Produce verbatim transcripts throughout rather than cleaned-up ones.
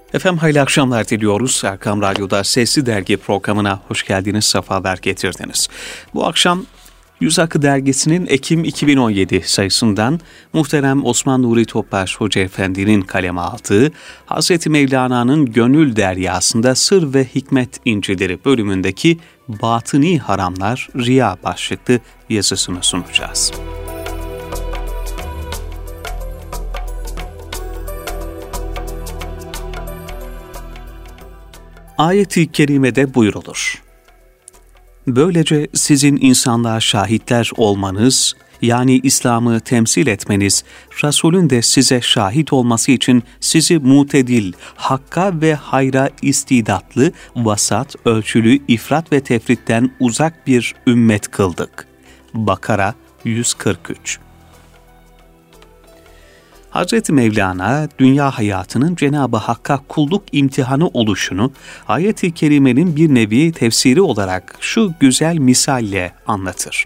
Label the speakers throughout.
Speaker 1: Efendim hayırlı akşamlar diliyoruz. Erkam Radyo'da Sesli Dergi programına hoş geldiniz, sefalar getirdiniz. Bu akşam Yüz Akı Dergisi'nin Ekim iki bin on yedi sayısından muhterem Osman Nuri Topbaş Hoca Efendi'nin kaleme aldığı Hazreti Mevlana'nın Gönül Deryasında Sır ve Hikmet İncileri bölümündeki Batıni Haramlar Riya başlıklı yazısını sunacağız. Ayet-i kerimede buyrulur. Böylece sizin insanlığa şahitler olmanız, yani İslam'ı temsil etmeniz, Resul'ün de size şahit olması için sizi mutedil, hakka ve hayra istidatlı, vasat, ölçülü, ifrat ve tefritten uzak bir ümmet kıldık. Bakara yüz kırk üç. Hazreti Mevlana, dünya hayatının Cenab-ı Hakk'a kulluk imtihanı oluşunu, ayet-i kerimenin bir nevi tefsiri olarak şu güzel misalle anlatır.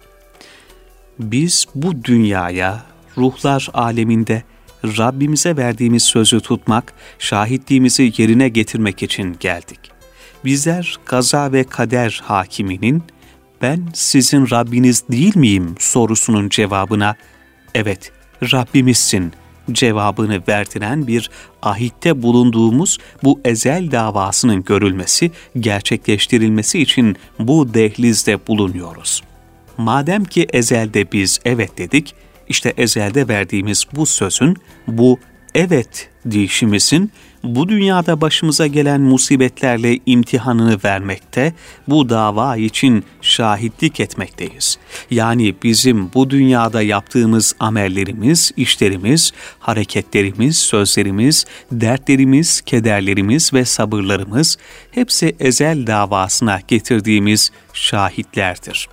Speaker 1: Biz bu dünyaya, ruhlar aleminde Rabbimize verdiğimiz sözü tutmak, şahitliğimizi yerine getirmek için geldik. Bizler kaza ve kader hakiminin, ben sizin Rabbiniz değil miyim sorusunun cevabına, evet Rabbimizsin cevabını verdiren bir ahitte bulunduğumuz bu ezel davasının görülmesi, gerçekleştirilmesi için bu dehlizde bulunuyoruz. Madem ki ezelde biz evet dedik, işte ezelde verdiğimiz bu sözün, bu evet deyişimizin, bu dünyada başımıza gelen musibetlerle imtihanını vermekte, bu dava için şahitlik etmekteyiz. Yani bizim bu dünyada yaptığımız amellerimiz, işlerimiz, hareketlerimiz, sözlerimiz, dertlerimiz, kederlerimiz ve sabırlarımız hepsi ezel davasına getirdiğimiz şahitlerdir.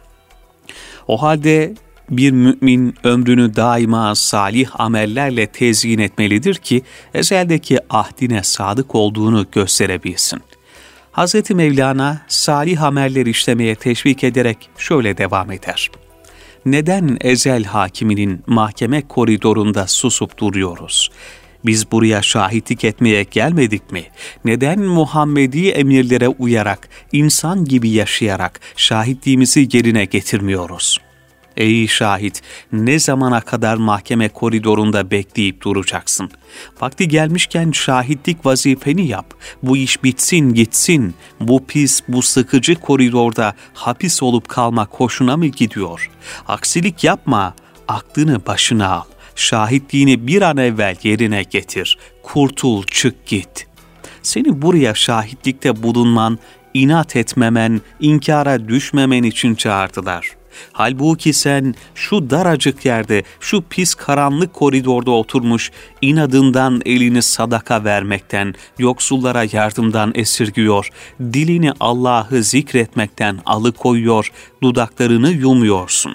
Speaker 1: O halde bir mümin ömrünü daima salih amellerle tezyin etmelidir ki ezeldeki ahdine sadık olduğunu gösterebilsin. Hazreti Mevlana salih ameller işlemeye teşvik ederek şöyle devam eder. Neden ezel hakiminin mahkeme koridorunda susup duruyoruz? Biz buraya şahitlik etmeye gelmedik mi? Neden Muhammedi emirlere uyarak, insan gibi yaşayarak şahitliğimizi yerine getirmiyoruz? Ey şahit, ne zamana kadar mahkeme koridorunda bekleyip duracaksın? Vakti gelmişken şahitlik vazifeni yap. Bu iş bitsin gitsin. Bu pis, bu sıkıcı koridorda hapis olup kalmak hoşuna mı gidiyor? Aksilik yapma, aklını başına al. Şahitliğini bir an evvel yerine getir. Kurtul, çık git. Seni buraya şahitlikte bulunman, inat etmemen, inkara düşmemen için çağırdılar. Halbuki sen şu daracık yerde, şu pis karanlık koridorda oturmuş, inadından elini sadaka vermekten, yoksullara yardımdan esirgiyor, dilini Allah'ı zikretmekten alıkoyuyor, dudaklarını yumuyorsun.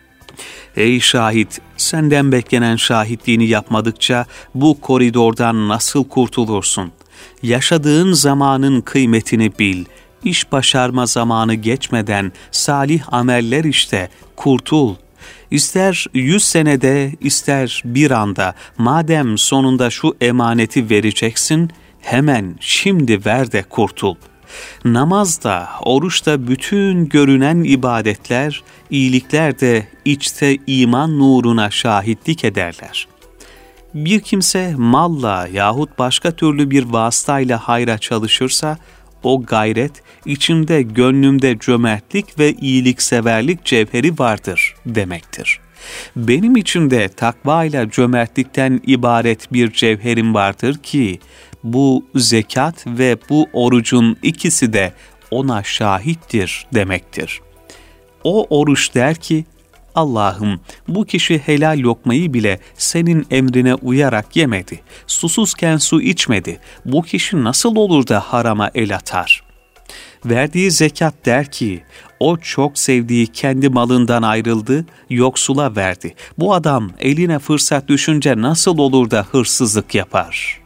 Speaker 1: Ey şahit, senden beklenen şahitliğini yapmadıkça bu koridordan nasıl kurtulursun? Yaşadığın zamanın kıymetini bil. İş başarma zamanı geçmeden salih ameller işte, kurtul. İster yüz senede, ister bir anda, madem sonunda şu emaneti vereceksin, hemen şimdi ver de kurtul. Namazda, oruçta bütün görünen ibadetler, iyilikler de içte iman nuruna şahitlik ederler. Bir kimse malla yahut başka türlü bir vasıtayla hayra çalışırsa, o gayret, içimde gönlümde cömertlik ve iyilikseverlik cevheri vardır demektir. Benim içimde takva ile cömertlikten ibaret bir cevherim vardır ki, bu zekat ve bu orucun ikisi de ona şahittir demektir. O oruç der ki, Allah'ım bu kişi helal lokmayı bile senin emrine uyarak yemedi, susuzken su içmedi, bu kişi nasıl olur da harama el atar? Verdiği zekat der ki, o çok sevdiği kendi malından ayrıldı, yoksula verdi. Bu adam eline fırsat düşünce nasıl olur da hırsızlık yapar?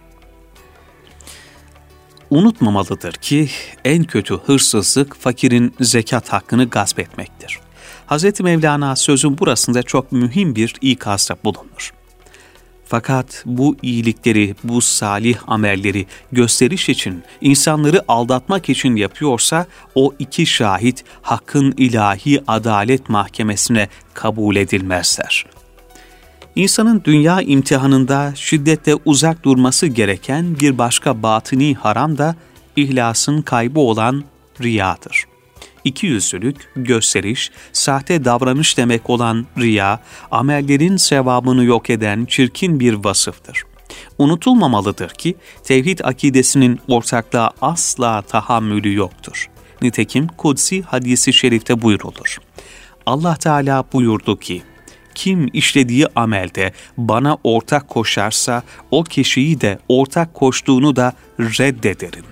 Speaker 1: Unutmamalıdır ki en kötü hırsızlık fakirin zekat hakkını gasp etmektir. Hazreti Mevlana sözün burasında çok mühim bir ikazda bulunur. Fakat bu iyilikleri, bu salih amelleri gösteriş için, insanları aldatmak için yapıyorsa, o iki şahit Hakk'ın ilahi adalet mahkemesine kabul edilmezler. İnsanın dünya imtihanında şiddetle uzak durması gereken bir başka batini haram da ihlasın kaybı olan riyadır. İkiyüzlülük, gösteriş, sahte davranış demek olan riya, amellerin sevabını yok eden çirkin bir vasıftır. Unutulmamalıdır ki, tevhid akidesinin ortaklığa asla tahammülü yoktur. Nitekim Kudsi hadisi şerifte buyrulur. Allah Teala buyurdu ki, kim işlediği amelde bana ortak koşarsa, o kişiyi de ortak koştuğunu da reddederim.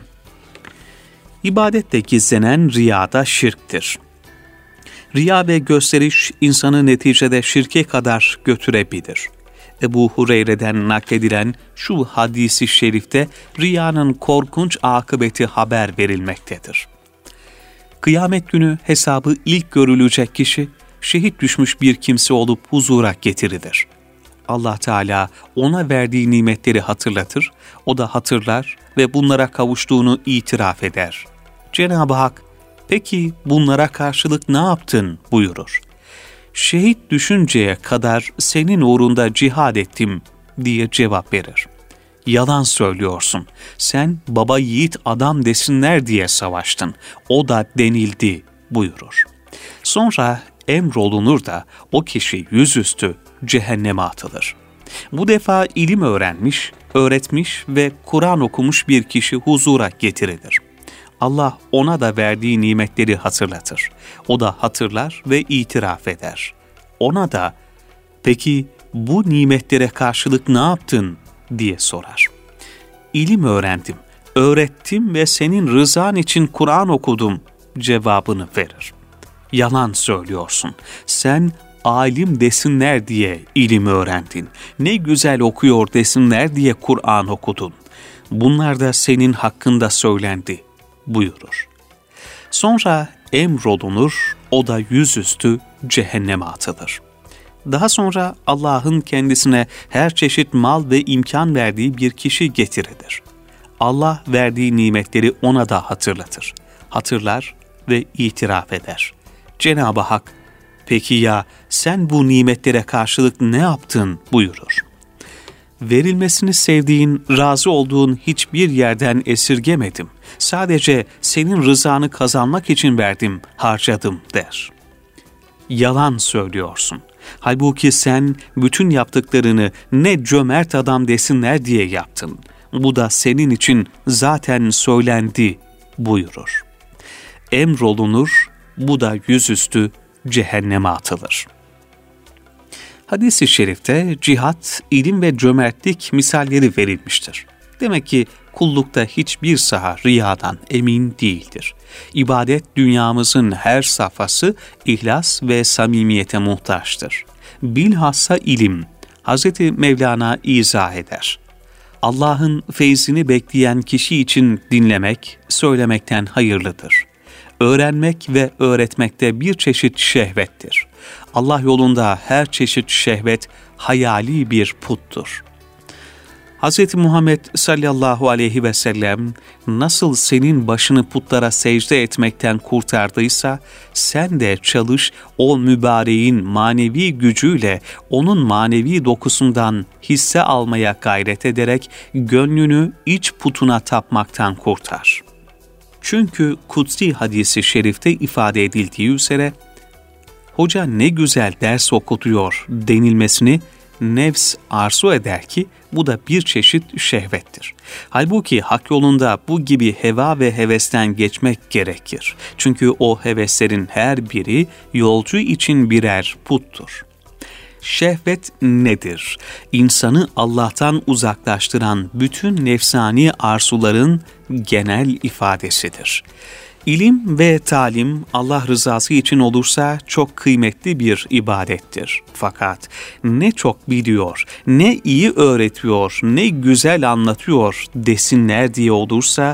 Speaker 1: İbadette gizlenen riya da şirktir. Riya ve gösteriş insanı neticede şirke kadar götürebilir. Ebu Hureyre'den nakledilen şu hadisi şerifte riyanın korkunç akıbeti haber verilmektedir. Kıyamet günü hesabı ilk görülecek kişi, şehit düşmüş bir kimse olup huzura getirilir. Allah Teala ona verdiği nimetleri hatırlatır, o da hatırlar ve bunlara kavuştuğunu itiraf eder. Cenab-ı Hak, peki bunlara karşılık ne yaptın buyurur. Şehit düşünceye kadar senin uğrunda cihad ettim diye cevap verir. Yalan söylüyorsun, sen baba yiğit adam desinler diye savaştın, o da denildi buyurur. Sonra emrolunur da o kişi yüzüstü cehenneme atılır. Bu defa ilim öğrenmiş, öğretmiş ve Kur'an okumuş bir kişi huzura getirilir. Allah ona da verdiği nimetleri hatırlatır. O da hatırlar ve itiraf eder. Ona da, peki bu nimetlere karşılık ne yaptın diye sorar. İlim öğrendim, öğrettim ve senin rızan için Kur'an okudum cevabını verir. Yalan söylüyorsun. Sen alim desinler diye ilim öğrendin. Ne güzel okuyor desinler diye Kur'an okudun. Bunlar da senin hakkında söylendi buyurur. Sonra emrolunur, o da yüzüstü cehenneme atılır. Daha sonra Allah'ın kendisine her çeşit mal ve imkan verdiği bir kişi getirilir. Allah verdiği nimetleri ona da hatırlatır. Hatırlar ve itiraf eder. Cenab-ı Hak, peki ya sen bu nimetlere karşılık ne yaptın buyurur. Verilmesini sevdiğin, razı olduğun hiçbir yerden esirgemedim. Sadece senin rızanı kazanmak için verdim, harcadım der. Yalan söylüyorsun. Halbuki sen bütün yaptıklarını ne cömert adam desinler diye yaptın. Bu da senin için zaten söylendi buyurur. Emrolunur, bu da yüzüstü cehenneme atılır. Hadis-i şerifte cihat, ilim ve cömertlik misalleri verilmiştir. Demek ki kullukta hiçbir saha riyadan emin değildir. İbadet dünyamızın her safhası ihlas ve samimiyete muhtaçtır. Bilhassa ilim, Hazreti Mevlana izah eder. Allah'ın feyzini bekleyen kişi için dinlemek, söylemekten hayırlıdır. Öğrenmek ve öğretmekte bir çeşit şehvettir. Allah yolunda her çeşit şehvet hayali bir puttur. Hz. Muhammed sallallahu aleyhi ve sellem nasıl senin başını putlara secde etmekten kurtardıysa, sen de çalış o mübareğin manevi gücüyle onun manevi dokusundan hisse almaya gayret ederek gönlünü iç putuna tapmaktan kurtar. Çünkü kutsi hadisi şerifte ifade edildiği üzere, hoca ne güzel ders okutuyor denilmesini nefs arzu eder ki bu da bir çeşit şehvettir. Halbuki hak yolunda bu gibi heva ve hevesten geçmek gerekir. Çünkü o heveslerin her biri yolcu için birer puttur. Şehvet nedir? İnsanı Allah'tan uzaklaştıran bütün nefsani arzuların genel ifadesidir. İlim ve talim Allah rızası için olursa çok kıymetli bir ibadettir. Fakat ne çok biliyor, ne iyi öğretiyor, ne güzel anlatıyor desinler diye olursa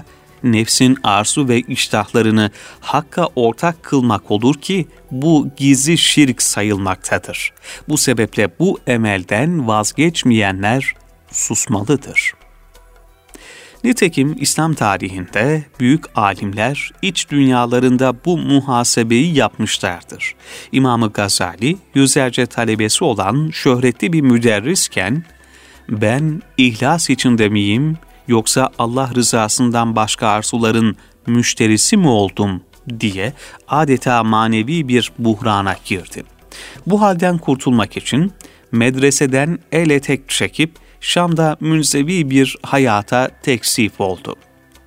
Speaker 1: nefsin arzu ve iştahlarını Hakk'a ortak kılmak olur ki bu gizli şirk sayılmaktadır. Bu sebeple bu emelden vazgeçmeyenler susmalıdır. Nitekim İslam tarihinde büyük alimler iç dünyalarında bu muhasebeyi yapmışlardır. İmam-ı Gazali yüzlerce talebesi olan şöhretli bir müderrisken, ben ihlas içinde miyim yoksa Allah rızasından başka arzuların müşterisi mi oldum diye adeta manevi bir buhrana girdi. Bu halden kurtulmak için medreseden el etek çekip Şam'da münzevi bir hayata teksif oldu.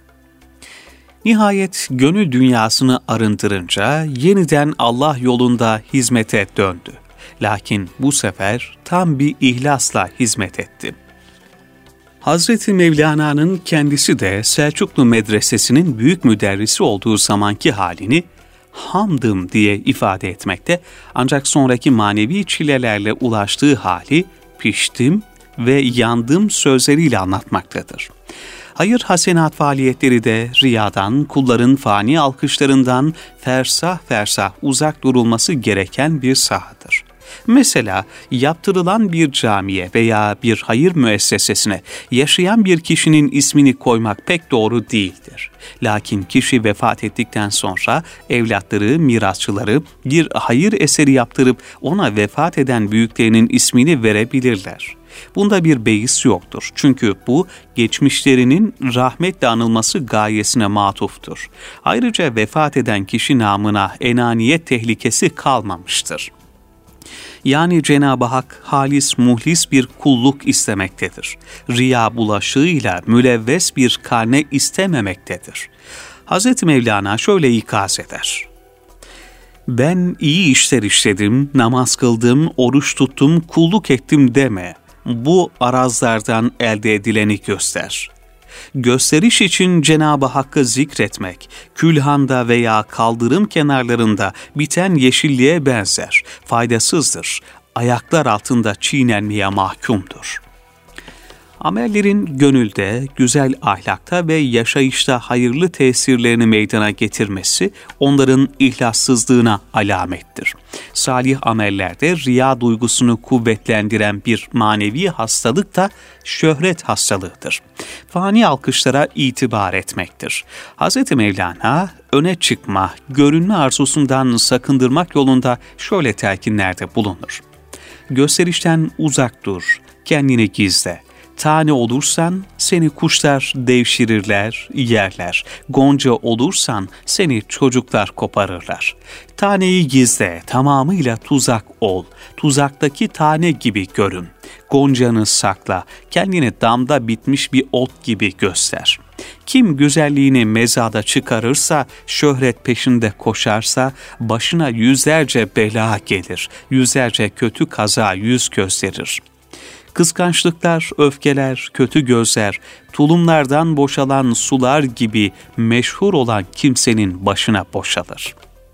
Speaker 1: Nihayet gönül dünyasını arındırınca yeniden Allah yolunda hizmete döndü. Lakin bu sefer tam bir ihlasla hizmet etti. Hazreti Mevlana'nın kendisi de Selçuklu Medresesi'nin büyük müderrisi olduğu zamanki halini hamdım diye ifade etmekte, ancak sonraki manevi çilelerle ulaştığı hali piştim ve yandım sözleriyle anlatmaktadır. Hayır hasenat faaliyetleri de riyadan, kulların fani alkışlarından fersah fersah uzak durulması gereken bir sahadır. Mesela yaptırılan bir camiye veya bir hayır müessesesine yaşayan bir kişinin ismini koymak pek doğru değildir. Lakin kişi vefat ettikten sonra evlatları, mirasçıları bir hayır eseri yaptırıp ona vefat eden büyüklerinin ismini verebilirler. Bunda bir beis yoktur. Çünkü bu geçmişlerinin rahmetle anılması gayesine matuftur. Ayrıca vefat eden kişi namına enaniyet tehlikesi kalmamıştır. Yani Cenab-ı Hak halis muhlis bir kulluk istemektedir. Riya bulaşığıyla mülevves bir karne istememektedir. Hazreti Mevlana şöyle ikaz eder: ben iyi işler işledim, namaz kıldım, oruç tuttum, kulluk ettim deme. Bu arazlardan elde edileni göster. Gösteriş için Cenab-ı Hakk'ı zikretmek, külhanda veya kaldırım kenarlarında biten yeşilliğe benzer, faydasızdır, ayaklar altında çiğnenmeye mahkumdur. Amellerin gönülde, güzel ahlakta ve yaşayışta hayırlı tesirlerini meydana getirmesi onların ihlassızlığına alamettir. Salih amellerde riya duygusunu kuvvetlendiren bir manevi hastalık da şöhret hastalığıdır. Fani alkışlara itibar etmektir. Hz. Mevlana öne çıkma, görünme arzusundan sakındırmak yolunda şöyle telkinlerde bulunur: gösterişten uzak dur, kendini gizle. Tane olursan seni kuşlar devşirirler, yerler. Gonca olursan seni çocuklar koparırlar. Taneyi gizle, tamamıyla tuzak ol. Tuzaktaki tane gibi görün. Goncanı sakla, kendini damda bitmiş bir ot gibi göster. Kim güzelliğini mezada çıkarırsa, şöhret peşinde koşarsa, başına yüzlerce bela gelir, yüzlerce kötü kaza yüz gösterir. Kıskançlıklar, öfkeler, kötü gözler, tulumlardan boşalan sular gibi meşhur olan kimsenin başına boşalır.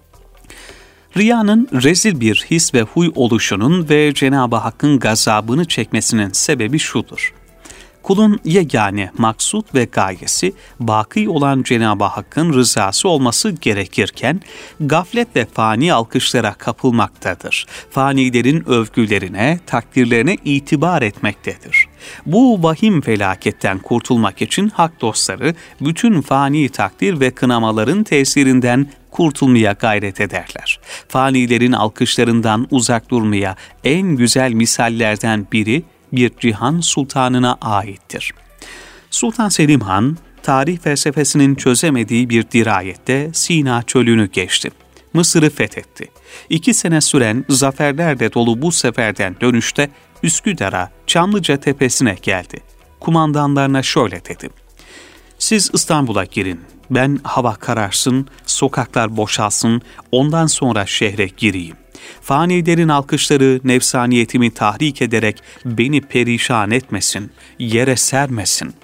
Speaker 1: Riyanın rezil bir his ve huy oluşunun ve Cenab-ı Hakk'ın gazabını çekmesinin sebebi şudur: kulun yegane maksut ve gayesi baki olan Cenab-ı Hakk'ın rızası olması gerekirken gaflet ve fani alkışlara kapılmaktadır. Fanilerin övgülerine, takdirlerine itibar etmektedir. Bu vahim felaketten kurtulmak için hak dostları bütün fani takdir ve kınamaların tesirinden kurtulmaya gayret ederler. Fanilerin alkışlarından uzak durmaya en güzel misallerden biri bir cihan sultanına aittir. Sultan Selim Han, tarih felsefesinin çözemediği bir dirayette Sina çölünü geçti. Mısır'ı fethetti. İki sene süren zaferlerle dolu bu seferden dönüşte Üsküdar'a, Çamlıca tepesine geldi. Kumandanlarına şöyle dedi: siz İstanbul'a girin, ben hava kararsın, sokaklar boşalsın, ondan sonra şehre gireyim. Fanilerin alkışları nefsaniyetimi tahrik ederek beni perişan etmesin, yere sermesin.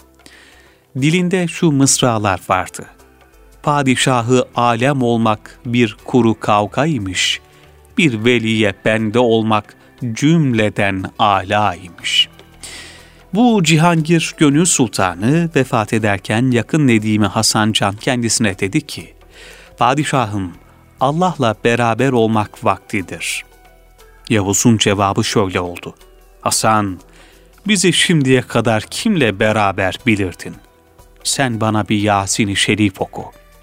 Speaker 1: Dilinde şu mısralar vardı: padişahı alem olmak bir kuru kavgaymış, bir veliye bende olmak cümleden âlâymış. Bu Cihangir Gönül Sultanı vefat ederken yakın nedimi Hasan Can kendisine dedi ki, "Padişahım, Allah'la beraber olmak vaktidir." Yavuz'un cevabı şöyle oldu: "Hasan, bizi şimdiye kadar kimle beraber bilirdin? Sen bana bir Yasin-i Şerif oku."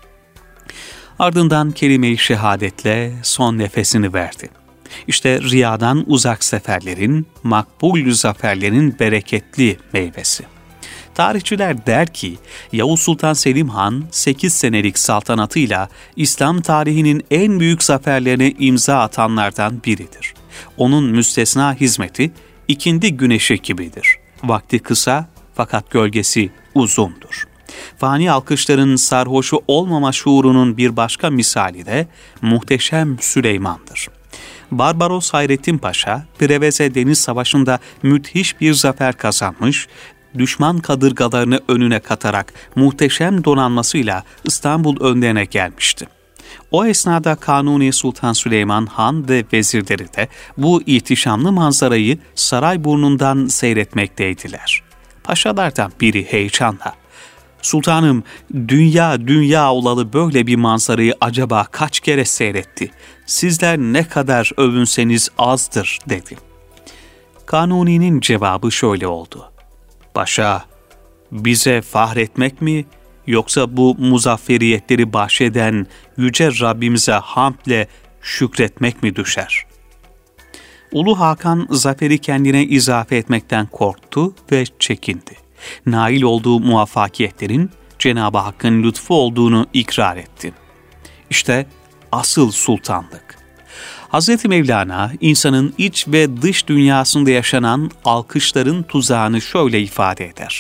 Speaker 1: Ardından kelime-i şehadetle son nefesini verdi. İşte riyadan uzak seferlerin, makbul zaferlerin bereketli meyvesi. Tarihçiler der ki, Yavuz Sultan Selim Han sekiz senelik saltanatıyla İslam tarihinin en büyük zaferlerine imza atanlardan biridir. Onun müstesna hizmeti ikindi güneşi gibidir. Vakti kısa fakat gölgesi uzundur. Fani alkışların sarhoşu olmama şuurunun bir başka misali de Muhteşem Süleyman'dır. Barbaros Hayrettin Paşa, Preveze Deniz Savaşı'nda müthiş bir zafer kazanmış, düşman kadırgalarını önüne katarak muhteşem donanmasıyla İstanbul önlerine gelmişti. O esnada Kanuni Sultan Süleyman Han ve vezirleri de bu ihtişamlı manzarayı Sarayburnu'ndan seyretmekteydiler. Paşalardan biri heyecanla, "Sultanım, dünya dünya olalı böyle bir manzarayı acaba kaç kere seyretti? Sizler ne kadar övünseniz azdır," dedi. Kanuni'nin cevabı şöyle oldu: "Paşa, bize fahretmek mi, yoksa bu muzafferiyetleri bahşeden yüce Rabbimize hamdle şükretmek mi düşer?" Ulu Hakan zaferi kendine izafe etmekten korktu ve çekindi. Nail olduğu muvaffakiyetlerin Cenab-ı Hakk'ın lütfu olduğunu ikrar etti. İşte asıl sultanlık. Hazreti Mevlana, insanın iç ve dış dünyasında yaşanan alkışların tuzağını şöyle ifade eder: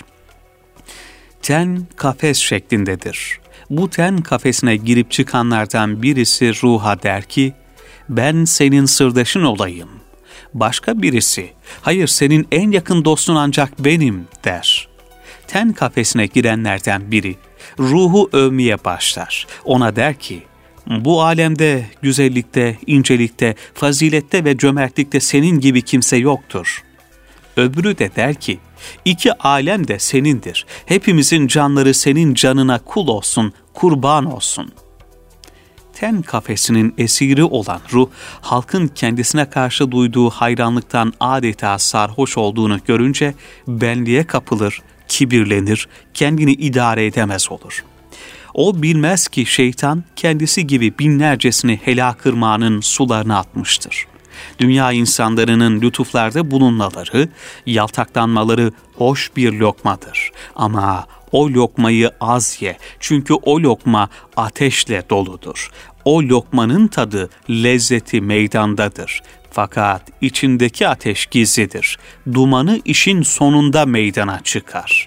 Speaker 1: "Ten kafes şeklindedir. Bu ten kafesine girip çıkanlardan birisi ruha der ki, ben senin sırdaşın olayım. Başka birisi, hayır senin en yakın dostun ancak benim der. Ten kafesine girenlerden biri ruhu övmeye başlar. Ona der ki, bu alemde, güzellikte, incelikte, fazilette ve cömertlikte senin gibi kimse yoktur. Öbürü de der ki, iki alem de senindir. Hepimizin canları senin canına kul olsun, kurban olsun." Ten kafesinin esiri olan ruh, halkın kendisine karşı duyduğu hayranlıktan adeta sarhoş olduğunu görünce benliğe kapılır, kibirlenir, kendini idare edemez olur. O bilmez ki şeytan kendisi gibi binlercesini helak ırmağının sularına atmıştır. Dünya insanlarının lütuflarda bulunmaları, yaltaklanmaları hoş bir lokmadır. Ama o lokmayı az ye, çünkü o lokma ateşle doludur. O lokmanın tadı, lezzeti meydandadır. Fakat içindeki ateş gizlidir. Dumanı işin sonunda meydana çıkar.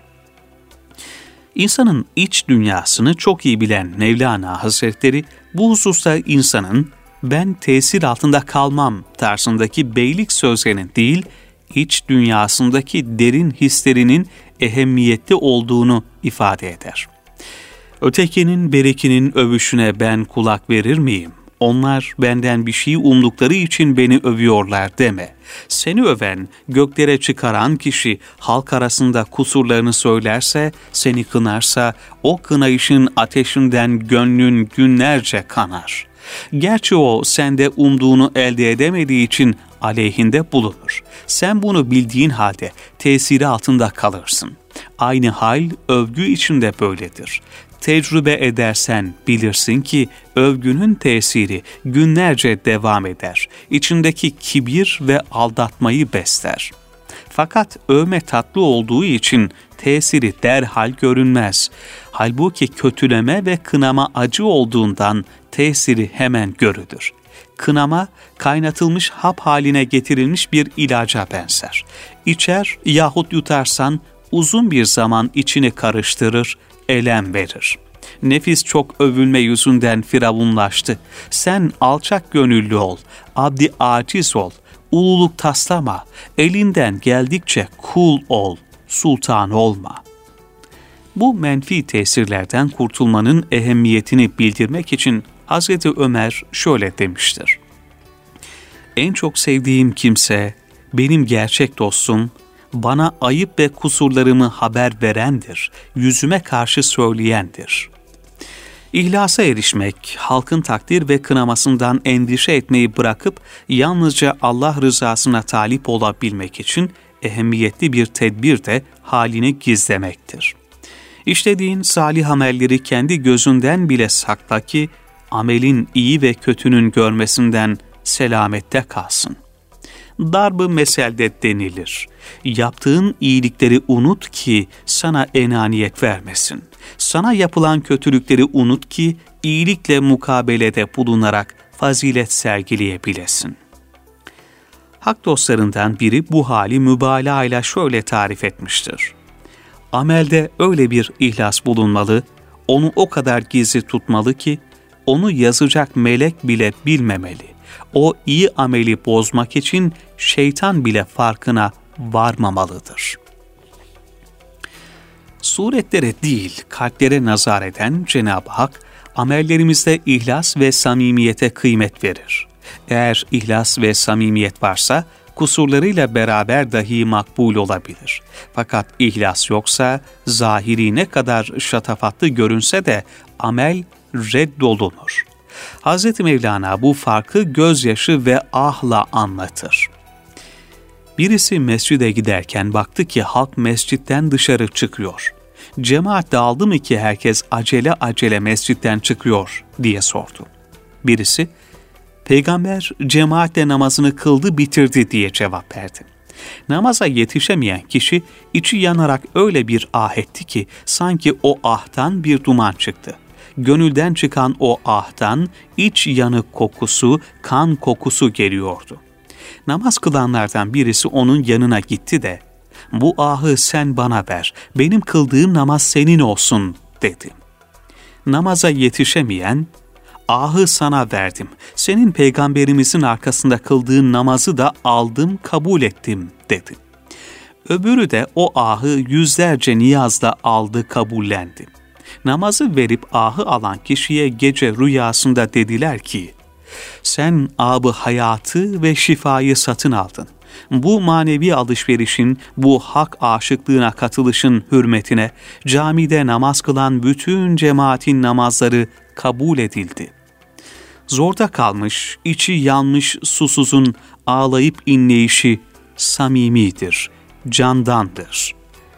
Speaker 1: İnsanın iç dünyasını çok iyi bilen Mevlana Hazretleri, bu hususta insanın "ben tesir altında kalmam" tarzındaki beylik sözlerinin değil, iç dünyasındaki derin hislerinin ehemmiyetli olduğunu ifade eder. "Ötekinin berekinin övüşüne ben kulak verir miyim? Onlar benden bir şey umdukları için beni övüyorlar deme. Seni öven, göklere çıkaran kişi halk arasında kusurlarını söylerse, seni kınarsa, o kınayışın ateşinden gönlün günlerce kanar. Gerçi o sende umduğunu elde edemediği için aleyhinde bulunur. Sen bunu bildiğin halde tesiri altında kalırsın. Aynı hal övgü için de böyledir. Tecrübe edersen bilirsin ki övgünün tesiri günlerce devam eder. İçindeki kibir ve aldatmayı besler. Fakat övme tatlı olduğu için tesiri derhal görünmez. Halbuki kötüleme ve kınama acı olduğundan tesiri hemen görülür. Kınama, kaynatılmış hap haline getirilmiş bir ilaca benzer. İçer yahut yutarsan uzun bir zaman içini karıştırır, elem verir. Nefis çok övülme yüzünden firavunlaştı. Sen alçak gönüllü ol, abdi aciz ol, ululuk taslama, elinden geldikçe kul ol, sultan olma. Bu menfi tesirlerden kurtulmanın ehemmiyetini bildirmek için Hazreti Ömer şöyle demiştir: En çok sevdiğim kimse, benim gerçek dostum, bana ayıp ve kusurlarımı haber verendir, yüzüme karşı söyleyendir. İhlasa erişmek, halkın takdir ve kınamasından endişe etmeyi bırakıp yalnızca Allah rızasına talip olabilmek için ehemmiyetli bir tedbir de halini gizlemektir. İşlediğin salih amelleri kendi gözünden bile sakla ki amelin iyi ve kötünün görmesinden selamette kalsın. Darb-ı meselde denilir. Yaptığın iyilikleri unut ki sana enaniyet vermesin. Sana yapılan kötülükleri unut ki iyilikle mukabelede bulunarak fazilet sergileyebilesin. Hak dostlarından biri bu hali mübalağa ile şöyle tarif etmiştir. Amelde öyle bir ihlas bulunmalı, onu o kadar gizli tutmalı ki onu yazacak melek bile bilmemeli. O iyi ameli bozmak için şeytan bile farkına varmamalıdır. Suretlere değil, kalplere nazar eden Cenab-ı Hak, amellerimizde ihlas ve samimiyete kıymet verir. Eğer ihlas ve samimiyet varsa, kusurlarıyla beraber dahi makbul olabilir. Fakat ihlas yoksa, zahiri ne kadar şatafatlı görünse de amel reddolunur. Hazreti Mevlana bu farkı gözyaşı ve ahla anlatır. Birisi mescide giderken baktı ki halk mescitten dışarı çıkıyor. Cemaat dağıldı mı ki herkes acele acele mescitten çıkıyor diye sordu. Birisi, Peygamber cemaatle namazını kıldı bitirdi diye cevap verdi. Namaza yetişemeyen kişi içi yanarak öyle bir ah etti ki sanki o ahtan bir duman çıktı. Gönülden çıkan o ahtan iç yanık kokusu, kan kokusu geliyordu. Namaz kılanlardan birisi onun yanına gitti de, "Bu ahı sen bana ver, benim kıldığım namaz senin olsun," dedi. Namaza yetişemeyen, "Ahı sana verdim, senin peygamberimizin arkasında kıldığın namazı da aldım, kabul ettim," dedi. Öbürü de o ahı yüzlerce niyazla aldı, kabullendi. Namazı verip ahı alan kişiye gece rüyasında dediler ki, "Sen abı hayatı ve şifayı satın aldın. Bu manevi alışverişin, bu hak aşıklığına katılışın hürmetine camide namaz kılan bütün cemaatin namazları kabul edildi." Zorda kalmış, içi yanmış susuzun ağlayıp inleyişi samimidir, candandır.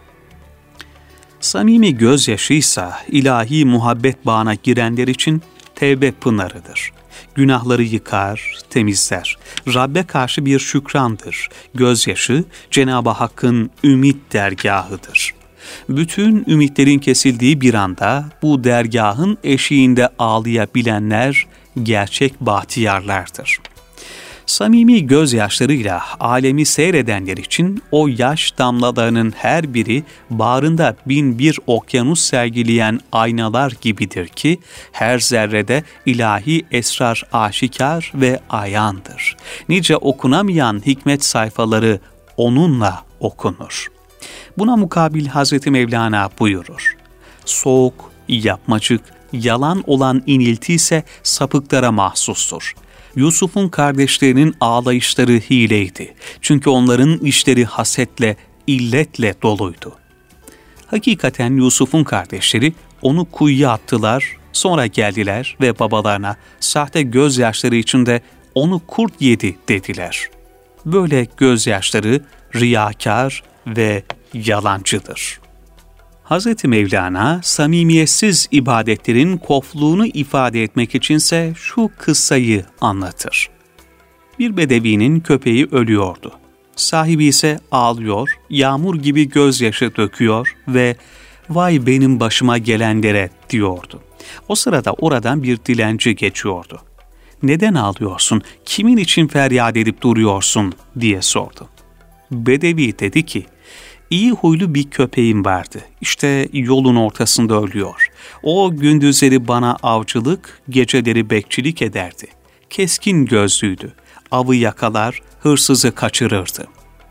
Speaker 1: Samimi gözyaşıysa ilahi muhabbet bağına girenler için tevbe pınarıdır. Günahları yıkar, temizler. Rabbe karşı bir şükrandır. Gözyaşı Cenab-ı Hakk'ın ümit dergahıdır. Bütün ümitlerin kesildiği bir anda bu dergahın eşiğinde ağlayabilenler gerçek bahtiyarlardır. Samimi gözyaşlarıyla alemi seyredenler için o yaş damlalarının her biri bağrında bin bir okyanus sergileyen aynalar gibidir ki her zerrede ilahi esrar aşikar ve ayandır. Nice okunamayan hikmet sayfaları onunla okunur. Buna mukabil Hazreti Mevlana buyurur: "Soğuk, yapmacık, yalan olan inilti ise sapıklara mahsustur. Yusuf'un kardeşlerinin ağlayışları hileydi. Çünkü onların işleri hasetle, illetle doluydu." Hakikaten Yusuf'un kardeşleri onu kuyuya attılar, sonra geldiler ve babalarına sahte gözyaşları içinde "Onu kurt yedi," dediler. Böyle gözyaşları riyakâr ve yalancıdır. Hz. Mevlana, samimiyetsiz ibadetlerin kofluğunu ifade etmek içinse şu kıssayı anlatır. Bir bedevinin köpeği ölüyordu. Sahibi ise ağlıyor, yağmur gibi gözyaşı döküyor ve "Vay benim başıma gelenlere," diyordu. O sırada oradan bir dilenci geçiyordu. "Neden ağlıyorsun, kimin için feryat edip duruyorsun?" diye sordu. Bedevi dedi ki, "İyi huylu bir köpeğim vardı. İşte yolun ortasında ölüyor. O gündüzleri bana avcılık, geceleri bekçilik ederdi. Keskin gözlüydü. Avı yakalar, hırsızı kaçırırdı."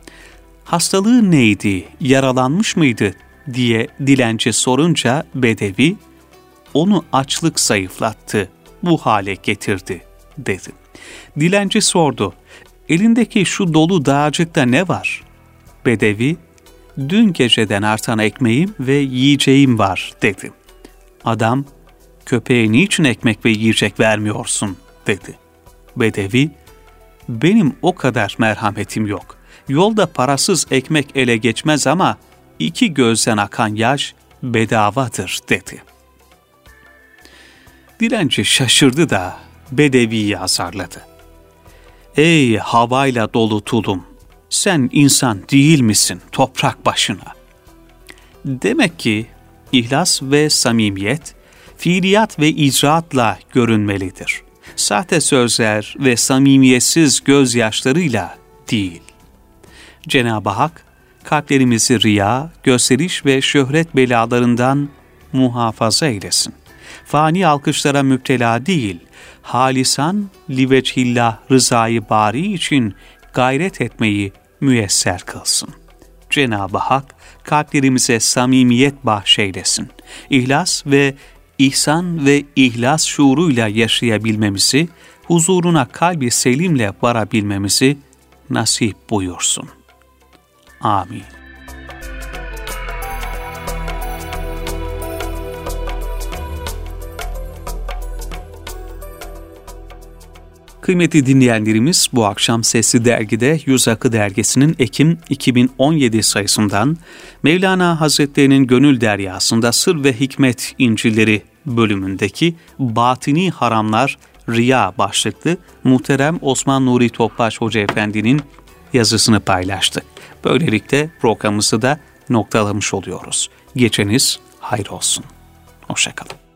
Speaker 1: "Hastalığı neydi, yaralanmış mıydı?" diye dilenci sorunca bedevi, "Onu açlık zayıflattı, bu hale getirdi," dedi. Dilenci sordu, "Elindeki şu dolu dağcıkta ne var?" Bedevi, dün geceden artan ekmeğim ve yiyeceğim var dedi. Adam, köpeğe niçin ekmek ve yiyecek vermiyorsun dedi. Bedevi, benim o kadar merhametim yok. Yolda parasız ekmek ele geçmez ama iki gözden akan yaş bedavadır dedi. Dilenci şaşırdı da Bedevi'yi azarladı. Ey havayla dolu tulum, sen insan değil misin toprak başına? Demek ki ihlas ve samimiyet, fiiliyat ve icraatla görünmelidir. Sahte sözler ve samimiyetsiz gözyaşlarıyla değil. Cenab-ı Hak, kalplerimizi riya, gösteriş ve şöhret belalarından muhafaza eylesin. Fani alkışlara müptela değil, halisan liveçhillah rızayı bari için gayret etmeyi müyesser kılsın. Cenab-ı Hak kalplerimize samimiyet bahşeylesin. İhlas ve ihsan ve ihlas şuuruyla yaşayabilmemizi, huzuruna kalbi selimle varabilmemizi nasip buyursun. Amin. Kıymetli dinleyenlerimiz, bu akşam Sesli Dergi'de Yüz Akı Dergisi'nin Ekim iki bin on yedi sayısından Mevlana Hazretleri'nin Gönül Deryası'nda Sır ve Hikmet İncilleri bölümündeki Batini Haramlar Riya başlıklı muhterem Osman Nuri Topbaş Hoca Efendi'nin yazısını paylaştık. Böylelikle programımızı da noktalamış oluyoruz. Geceniz hayır olsun. Hoşça kalın.